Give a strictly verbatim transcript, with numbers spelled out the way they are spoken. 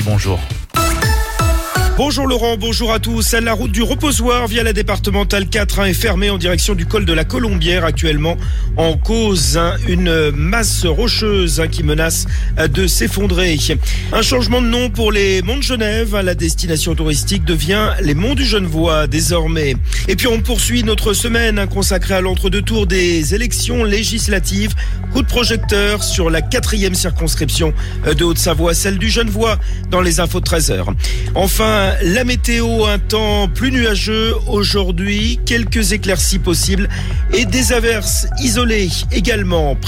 bonjour. Bonjour Laurent, bonjour à tous. La route du Reposoir via la départementale quatre est fermée en direction du col de la Colombière actuellement en cause une masse rocheuse qui menace de s'effondrer. Un changement de nom pour les Monts de Genève. La destination touristique devient les Monts du Genevois désormais. Et puis on poursuit notre semaine consacrée à l'entre-deux-tours des élections législatives. Coup de projecteur sur la quatrième circonscription de Haute-Savoie, celle du Genevois, dans les infos de treize heures. Enfin, la météo, un temps plus nuageux aujourd'hui, quelques éclaircies possibles et des averses isolées également.